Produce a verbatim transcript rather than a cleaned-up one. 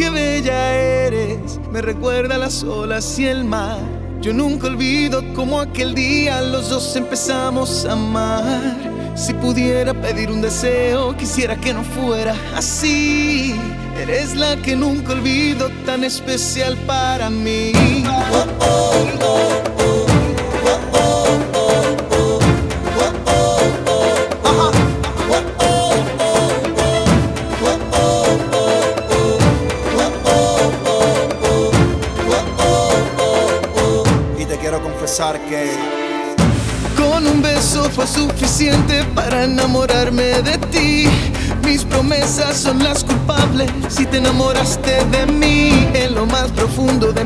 qué bella eres, me recuerda a las olas y el mar. Yo nunca olvido cómo aquel día los dos empezamos a amar. Si pudiera pedir un deseo, quisiera que no fuera así. Eres la que nunca olvido, tan especial para mí. Oh, oh, oh, oh. Quiero confesar que con un beso fue suficiente para enamorarme de ti. Mis promesas son las culpables si te enamoraste de mí. En lo más profundo de